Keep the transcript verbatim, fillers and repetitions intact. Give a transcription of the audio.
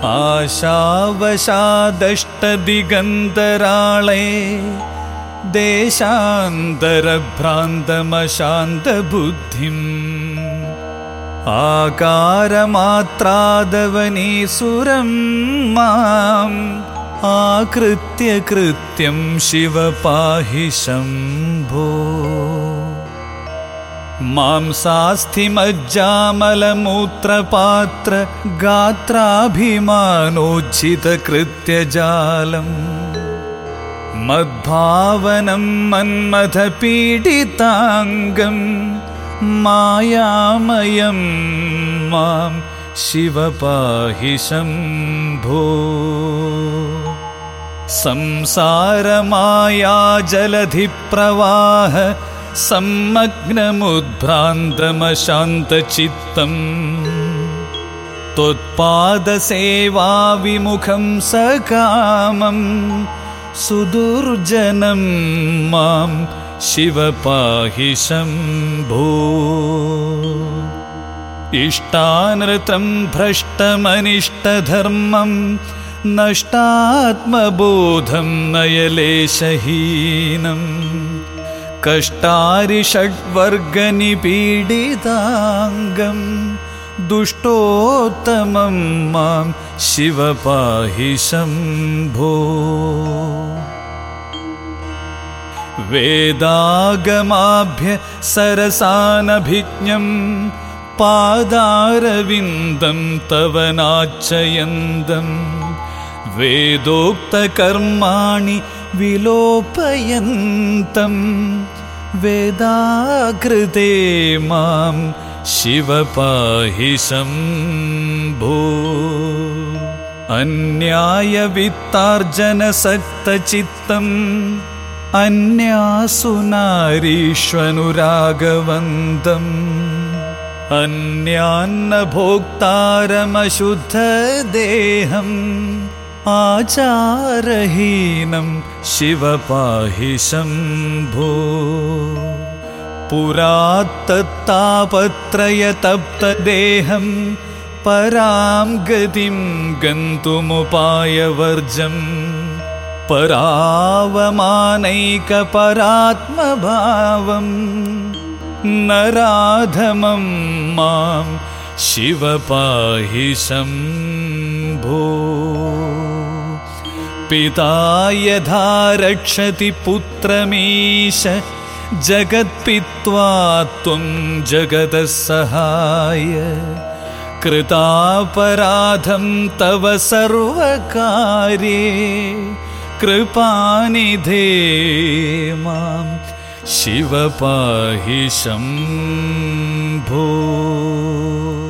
ആശാവശാദഷ്ടദിഗന്തരാളെ ദേശാന്തരഭ്രാന്തമശാന്തബുദ്ധിം ആകാരമാത്രാദവനീസുരം മാം ആകൃത്യ കൃത്യം ശിവ പാഹി ശംഭോ. മാംസാസ്ഥിമജ്ജാമലമൂത്രപാത്ര ഗാത്രാഭിമാനോജ്ജിതകൃത്യജാലം മദ്ഭാവനം മന്മഥപീഡിതാംഗം മായാമയം മാം ശിവ പാഹി ശംഭോ. സംസാരമായാജലധിപ്രവാഹ സമ്മഗ്നമുദ്ഭ്രാന്തമശാന്തചിത്തം ത്വത്പാദസേവാവിമുഖം സകാമം സുദുർജനം മാം ശിവ പാഹി ശംഭോ. ഇഷ്ടാനൃതം ഭ്രഷ്ടമനിഷ്ടധർമ്മം നഷ്ടാത്മബോധം നയലേശഹീനം കഷ്ടാരിഷഡ്വർഗനിപീഡിതാംഗം ദുഷ്ടോത്തമം മാം ശിവ പാഹി ശംഭോ. വേദാഗമാഭ്യ സരസാനഭിജ്ഞം പാദാരവിന്ദം തവ നാച്ചയന്തം വേദോക്തകർമാണി വിലോപയന്തം വേദാകൃതേ മാം ശിവ പാഹി ശംഭോ. അന്യായവിത്താർജനസക്തചിത്തം അന്യാസുനാരീഷ്വനുരാഗവന്തം അന്യാന്നഭോക്താരമശുദ്ധദേഹം ആചാരഹീനം ശിവ പാഹി ശംഭോ. പുരാത്തത്താപത്രയതപ്തദേഹം പരാം ഗതിം ഗന്തുമുപായവർജം പരാവമാനൈകപരാത്മഭാവം നരാധമം മാം ശിവ പാഹി ശംഭോ. പിതാ യഥാ രക്ഷതി പുത്രമീശ ജഗത്പിത്വാ ത്വം ജഗതഃസഹായ കൃതാപരാധം തവ സർവകാര്യേ കൃപാനിധേ മാം ശിവ പാഹി ശംഭോ.